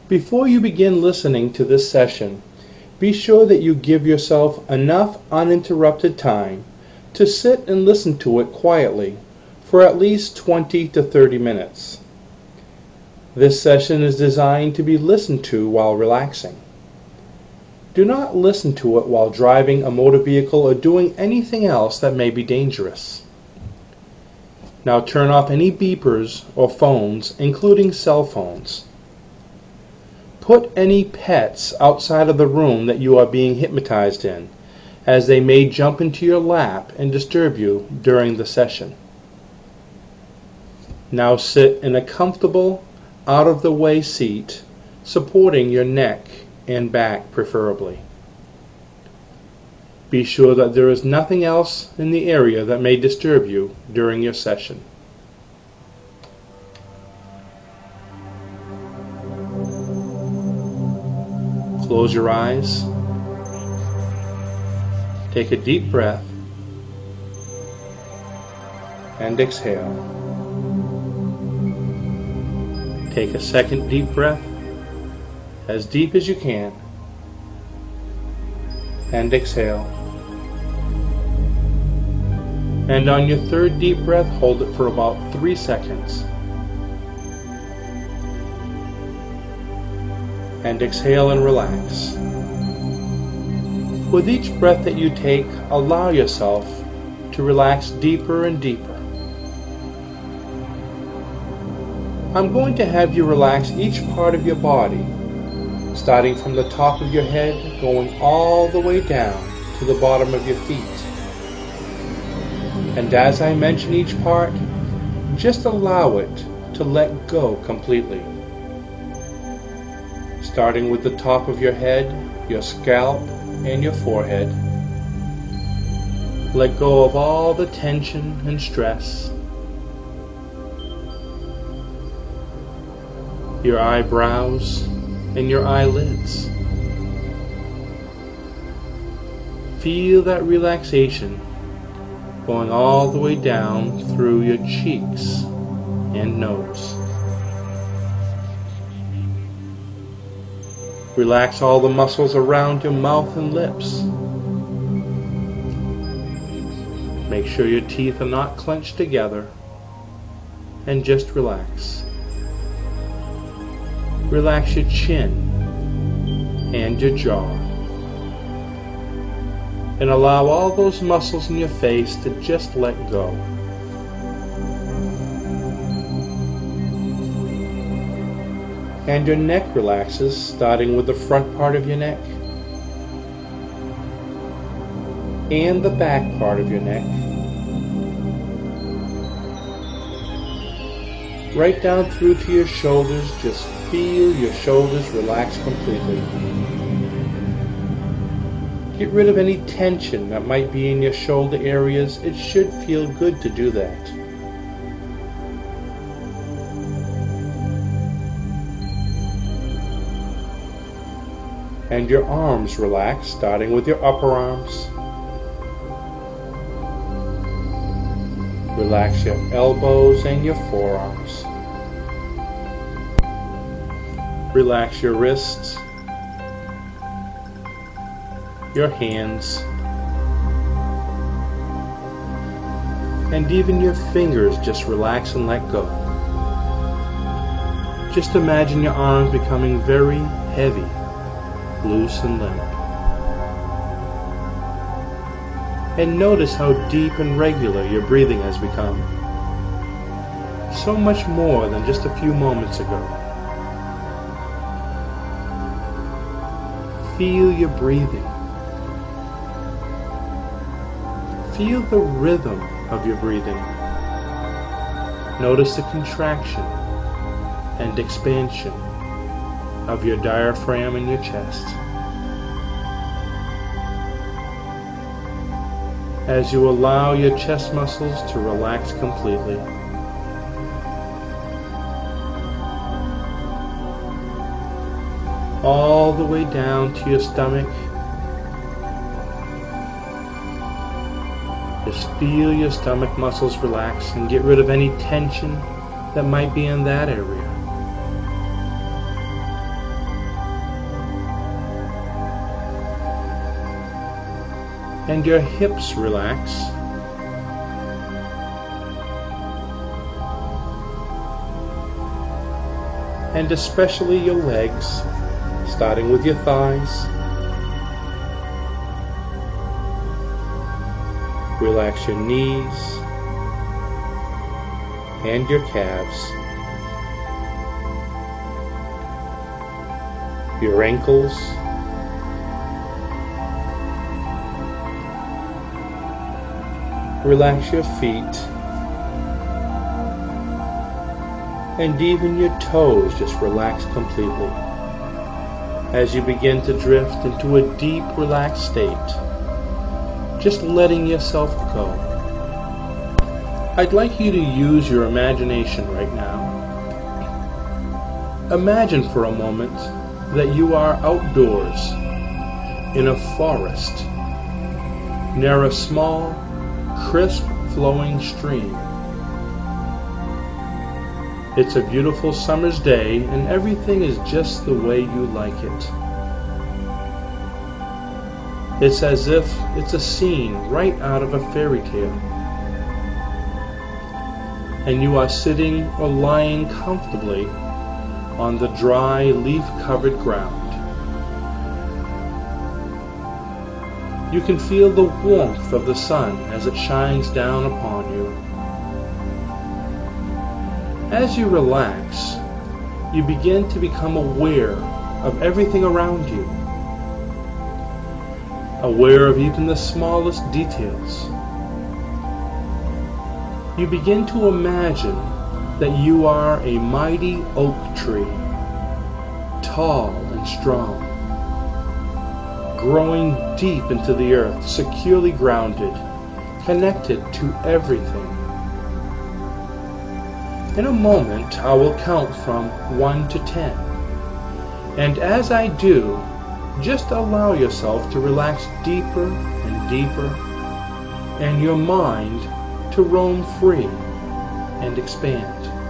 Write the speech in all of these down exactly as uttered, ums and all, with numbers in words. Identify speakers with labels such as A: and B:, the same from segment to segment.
A: Before you begin listening to this session, be sure that you give yourself enough uninterrupted time to sit and listen to it quietly for at least twenty to thirty minutes. This session is designed to be listened to while relaxing. Do not listen to it while driving a motor vehicle or doing anything else that may be dangerous. Now turn off any beepers or phones, including cell phones. Put any pets outside of the room that you are being hypnotized in, as they may jump into your lap and disturb you during the session. Now sit in a comfortable, out-of-the-way seat, supporting your neck and back preferably. Be sure that there is nothing else in the area that may disturb you during your session. Close your eyes. Take a deep breath and exhale. Take a second deep breath, as deep as you can, and exhale. And on your third deep breath, hold it for about three seconds. And exhale and relax. With each breath that you take, allow yourself to relax deeper and deeper. I'm going to have you relax each part of your body, starting from the top of your head, going all the way down to the bottom of your feet. And as I mention each part, just allow it to let go completely. Starting with the top of your head, your scalp, and your forehead. Let go of all the tension and stress. Your eyebrows and your eyelids. Feel that relaxation going all the way down through your cheeks and nose. Relax all the muscles around your mouth and lips. Make sure your teeth are not clenched together, and just relax. Relax your chin and your jaw. And allow all those muscles in your face to just let go. And your neck relaxes, starting with the front part of your neck and the back part of your neck. Right down through to your shoulders, just feel your shoulders relax completely. Get rid of any tension that might be in your shoulder areas. It should feel good to do that. And your arms relax, starting with your upper arms. Relax your elbows and your forearms. Relax your wrists, your hands, and even your fingers. Just relax and let go. Just imagine your arms becoming very heavy, loose and limp. And notice how deep and regular your breathing has become. So much more than just a few moments ago. Feel your breathing. Feel the rhythm of your breathing. Notice the contraction and expansion of your diaphragm in your chest. As you allow your chest muscles to relax completely. All the way down to your stomach. Just feel your stomach muscles relax and get rid of any tension that might be in that area. and your hips relax. And especially your legs, starting with your thighs. Relax your knees and your calves, your ankles, relax your feet, and even your toes just relax completely as you begin to drift into a deep, relaxed state, just letting yourself go. I'd like you to use your imagination right now. Imagine for a moment that you are outdoors in a forest near a small, crisp flowing stream. It's a beautiful summer's day and everything is just the way you like it. It's as if it's a scene right out of a fairy tale. And you are sitting or lying comfortably on the dry, leaf-covered ground. You can feel the warmth of the sun as it shines down upon you. As you relax, you begin to become aware of everything around you, aware of even the smallest details. You begin to imagine that you are a mighty oak tree, tall and strong, growing deep into the earth, securely grounded, connected to everything. In a moment, I will count from one to ten, and as I do, just allow yourself to relax deeper and deeper, and your mind to roam free and expand.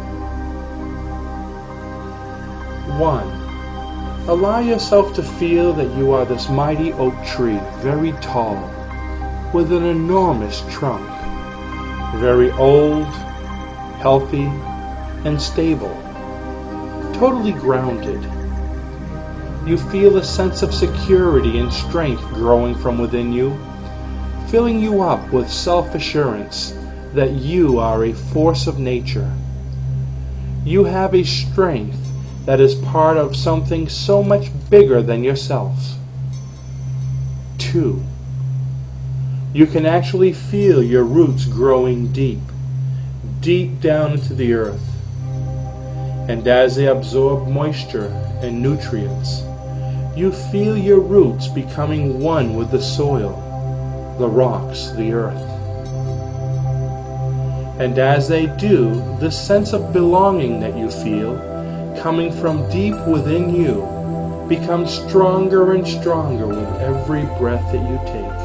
A: One. Allow yourself to feel that you are this mighty oak tree, very tall, with an enormous trunk, very old, healthy, and stable, totally grounded. You feel a sense of security and strength growing from within you, filling you up with self-assurance that you are a force of nature. You have a strength that is part of something so much bigger than yourself. Two. You can actually feel your roots growing deep, deep down into the earth. And as they absorb moisture and nutrients, you feel your roots becoming one with the soil, the rocks, the earth. And as they do, the sense of belonging that you feel, coming from deep within you, becomes stronger and stronger with every breath that you take.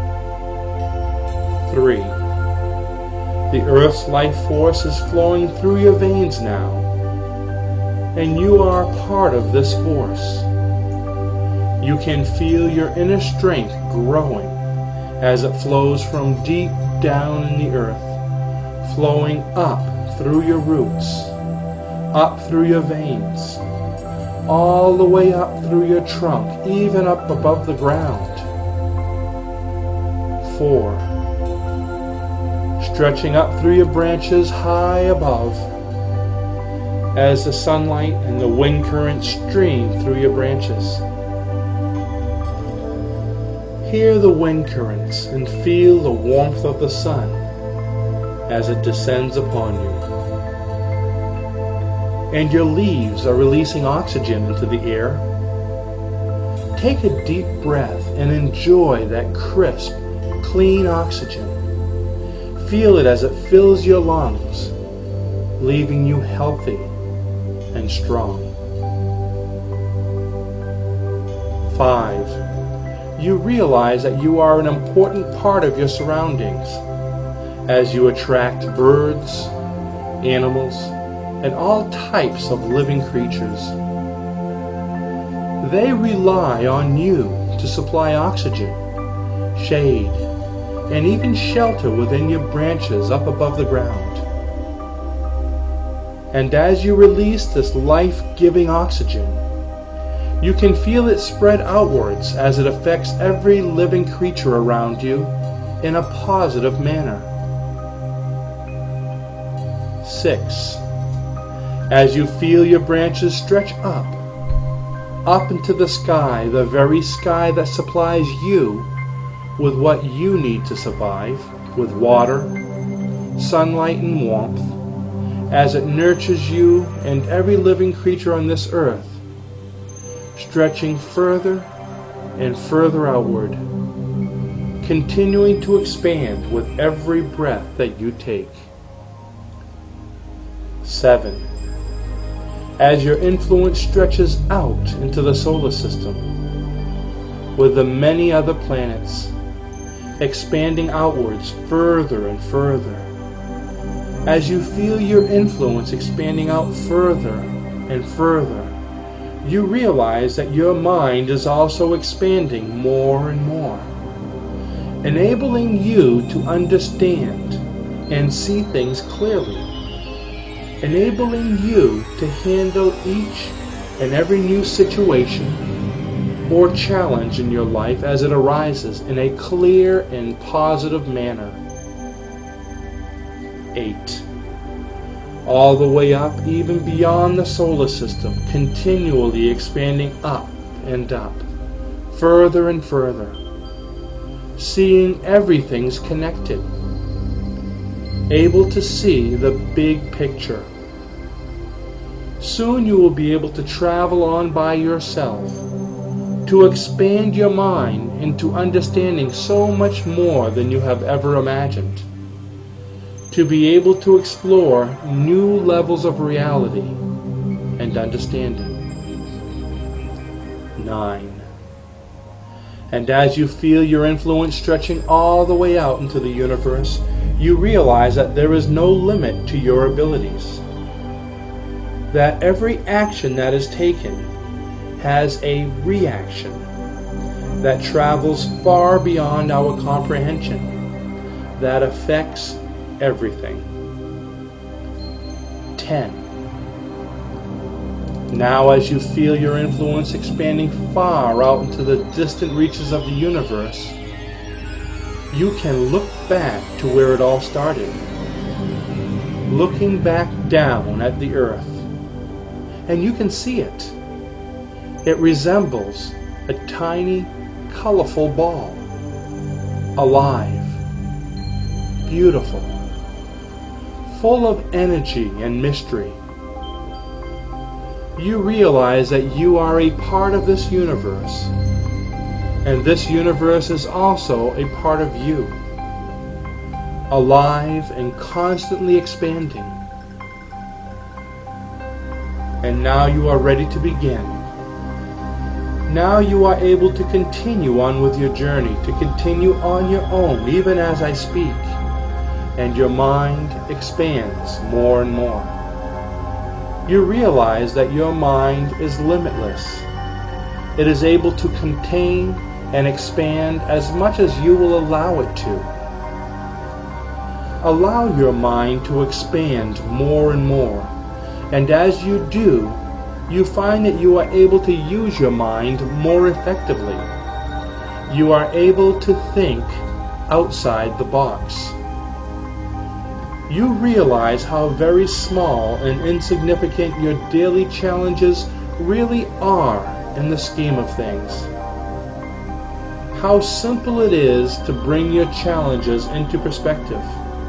A: Three. The earth's life force is flowing through your veins now, and you are part of this force. You can feel your inner strength growing as it flows from deep down in the earth, flowing up through your roots, up through your veins, all the way up through your trunk, even up above the ground. Four. Stretching up through your branches high above, as the sunlight and the wind current stream through your branches. Hear the wind currents and feel the warmth of the sun as it descends upon you. And your leaves are releasing oxygen into the air. Take a deep breath and enjoy that crisp, clean oxygen. Feel it as it fills your lungs, leaving you healthy and strong. Five. You realize that you are an important part of your surroundings as you attract birds, animals, and all types of living creatures. They rely on you to supply oxygen, shade, and even shelter within your branches up above the ground. And as you release this life-giving oxygen, you can feel it spread outwards as it affects every living creature around you in a positive manner. Six. As you feel your branches stretch up, up into the sky, the very sky that supplies you with what you need to survive, with water, sunlight, and warmth, as it nurtures you and every living creature on this earth, stretching further and further outward, continuing to expand with every breath that you take. Seven. As your influence stretches out into the solar system, with the many other planets, expanding outwards further and further. As you feel your influence expanding out further and further, you realize that your mind is also expanding more and more, enabling you to understand and see things clearly, enabling you to handle each and every new situation or challenge in your life as it arises in a clear and positive manner. Eight. All the way up, even beyond the solar system, continually expanding up and up, further and further, seeing everything's connected, able to see the big picture. Soon you will be able to travel on by yourself, to expand your mind into understanding so much more than you have ever imagined, to be able to explore new levels of reality and understanding. Nine. And as you feel your influence stretching all the way out into the universe, you realize that there is no limit to your abilities, that every action that is taken has a reaction that travels far beyond our comprehension, that affects everything. Ten. Now as you feel your influence expanding far out into the distant reaches of the universe, you can look back to where it all started, looking back down at the earth, and you can see it. It resembles a tiny, colorful ball, alive, beautiful, full of energy and mystery. You realize that you are a part of this universe, and this universe is also a part of you, alive and constantly expanding. And now you are ready to begin. Now you are able to continue on with your journey, to continue on your own, even as I speak, and your mind expands more and more. You realize that your mind is limitless. It is able to contain and expand as much as you will allow it to. Allow your mind to expand more and more, and as you do, you find that you are able to use your mind more effectively. You are able to think outside the box. You realize how very small and insignificant your daily challenges really are in the scheme of things. How simple it is to bring your challenges into perspective,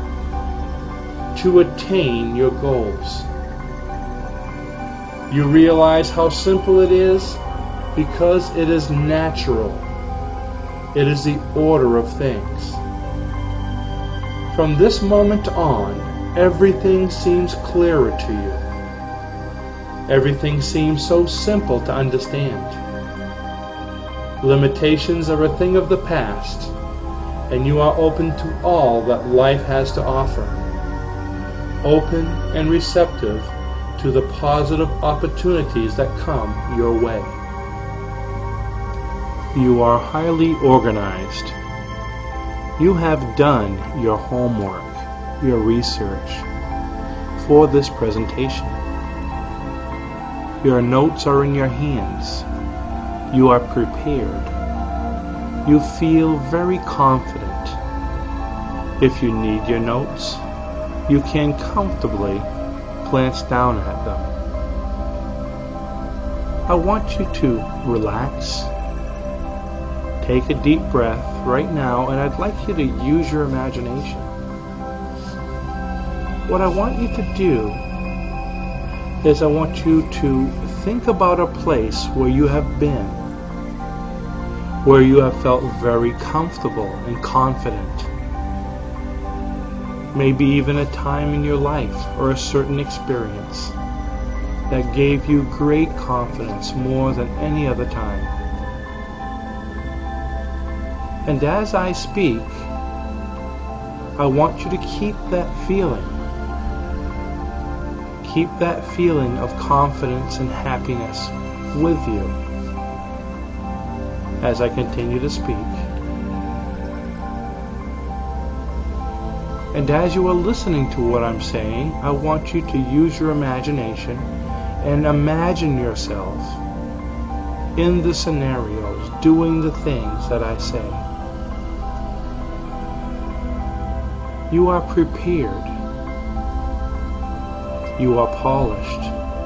A: to attain your goals. You realize how simple it is because it is natural. It is the order of things. From this moment on, everything seems clearer to you. Everything seems so simple to understand. Limitations are a thing of the past, and you are open to all that life has to offer. Open and receptive to the positive opportunities that come your way. You are highly organized, You have done your homework, your research for this presentation. Your notes are in your hands. You are prepared. You feel very confident. If you need your notes, you can comfortably glance down at them. I want you to relax. Take a deep breath right now, and I'd like you to use your imagination. What I want you to do is I want you to think about a place where you have been, where you have felt very comfortable and confident. Maybe even a time in your life or a certain experience that gave you great confidence more than any other time. And as I speak, I want you to keep that feeling. Keep that feeling of confidence and happiness with you as I continue to speak. And as you are listening to what I'm saying, I want you to use your imagination and imagine yourself in the scenarios doing the things that I say. You are prepared. You are polished.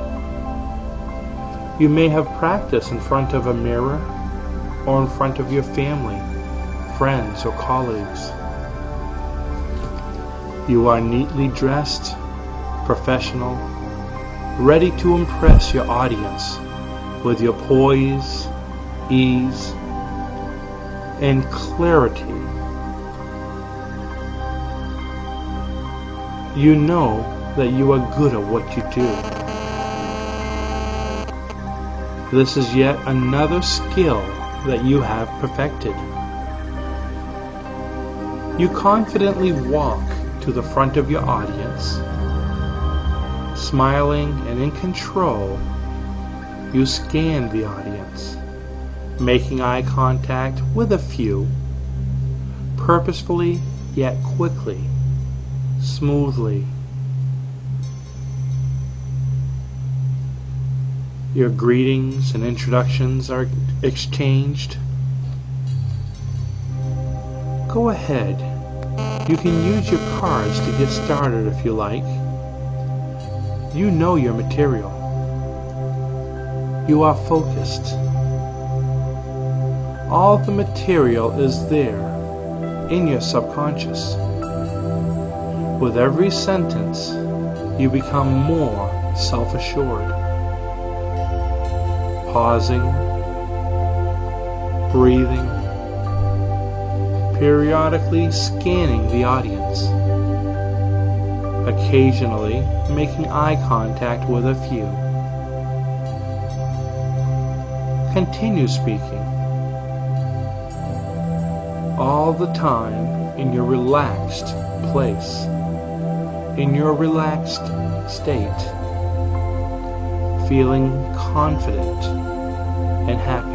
A: You may have practiced in front of a mirror or in front of your family, friends, or colleagues. You are neatly dressed, professional, ready to impress your audience with your poise, ease, and clarity. You know that you are good at what you do. This is yet another skill that you have perfected. You confidently walk to the front of your audience. Smiling and in control, you scan the audience, making eye contact with a few, purposefully yet quickly, smoothly. Your greetings and introductions are exchanged. Go ahead. You can use your cards to get started if you like. You know your material. You are focused. All the material is there in your subconscious. With every sentence, you become more self-assured. Pausing, breathing, periodically scanning the audience, occasionally making eye contact with a few. Continue speaking, all the time in your relaxed place, in your relaxed state, feeling confident and happy.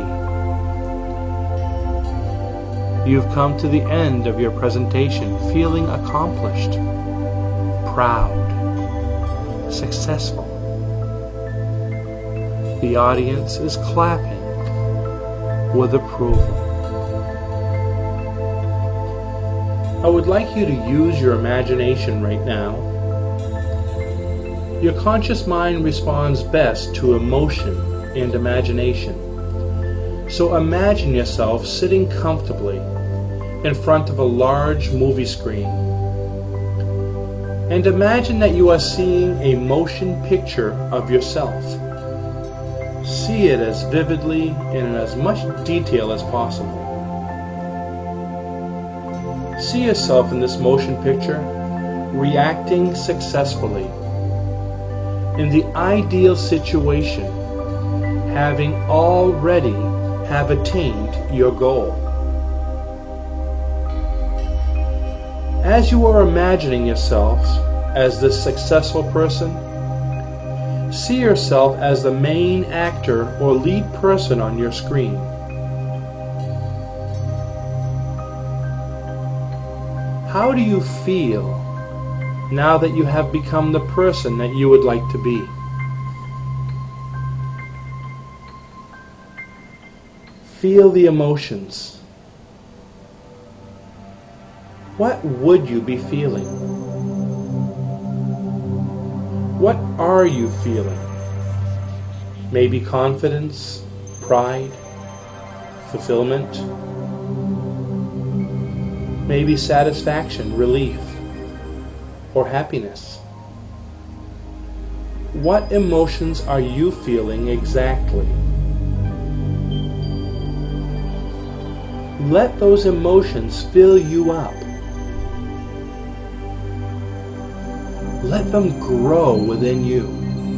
A: You've come to the end of your presentation feeling accomplished, proud, successful. The audience is clapping with approval. I would like you to use your imagination right now. Your conscious mind responds best to emotion and imagination. So imagine yourself sitting comfortably in front of a large movie screen. And imagine that you are seeing a motion picture of yourself. See it as vividly and in as much detail as possible. See yourself in this motion picture reacting successfully in the ideal situation, having already have attained your goal. As you are imagining yourself as this successful person, see yourself as the main actor or lead person on your screen. How do you feel now that you have become the person that you would like to be? Feel the emotions. What would you be feeling? What are you feeling? Maybe confidence, pride, fulfillment, maybe satisfaction, relief, or happiness. What emotions are you feeling exactly? Let those emotions fill you up. Let them grow within you.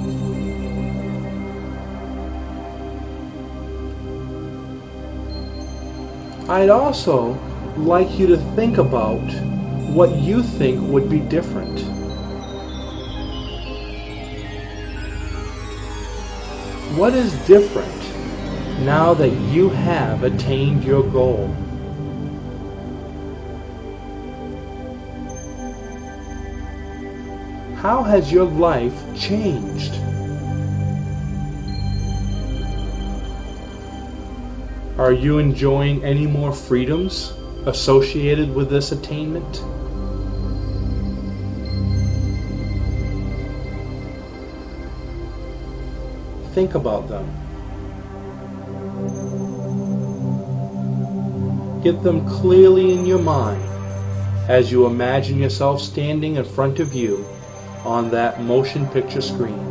A: I'd also like you to think about what you think would be different. What is different now that you have attained your goal? How has your life changed? Are you enjoying any more freedoms associated with this attainment? Think about them. Get them clearly in your mind as you imagine yourself standing in front of you on that motion picture screen.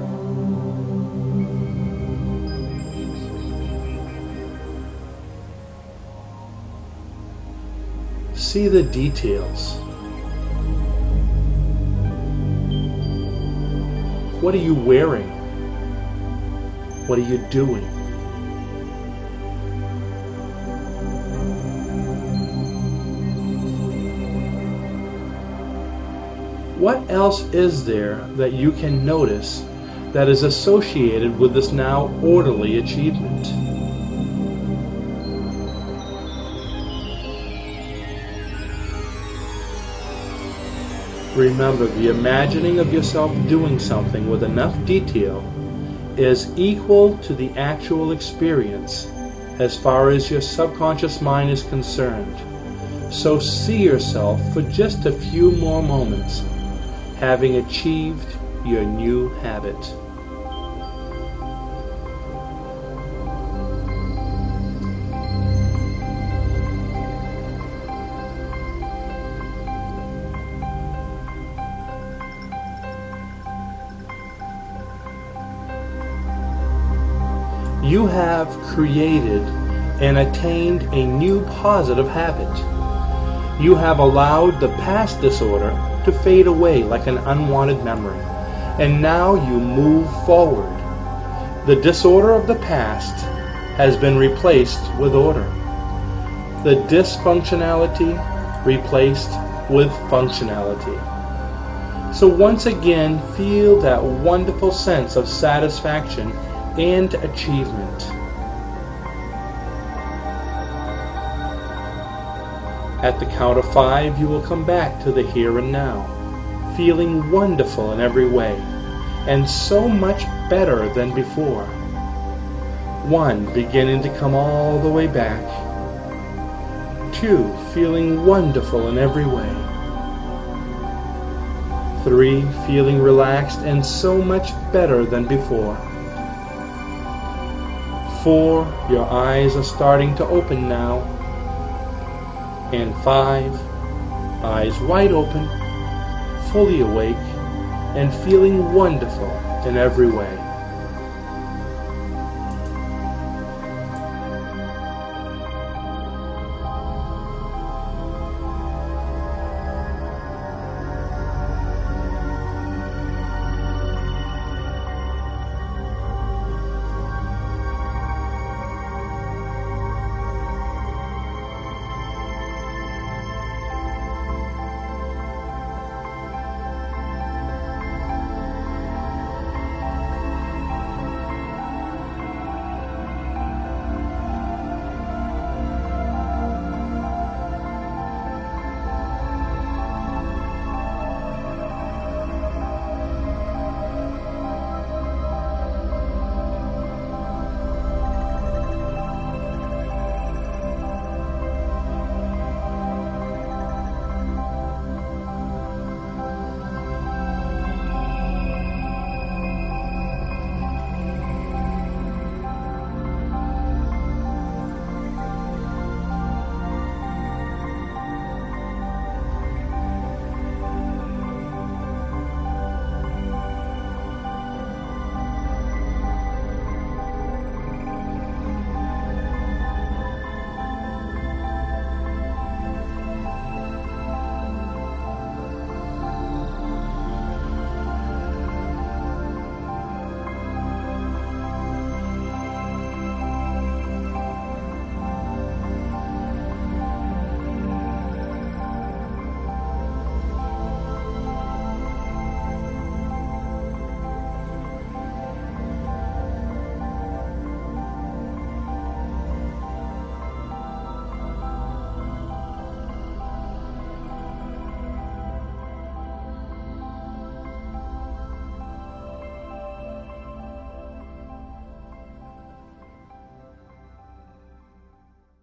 A: See the details. What are you wearing? What are you doing? What else is there that you can notice that is associated with this now orderly achievement? Remember, the imagining of yourself doing something with enough detail is equal to the actual experience as far as your subconscious mind is concerned. So see yourself for just a few more moments having achieved your new habit. You have created and attained a new positive habit. You have allowed the past disorder to fade away like an unwanted memory, and now you move forward. The disorder of the past has been replaced with order. The dysfunctionality replaced with functionality. So once again, feel that wonderful sense of satisfaction and achievement. At the count of five, you will come back to the here and now, feeling wonderful in every way, and so much better than before. One, beginning to come all the way back. Two, feeling wonderful in every way. Three, feeling relaxed and so much better than before. Four, your eyes are starting to open now. And five, eyes wide open, fully awake, and feeling wonderful in every way.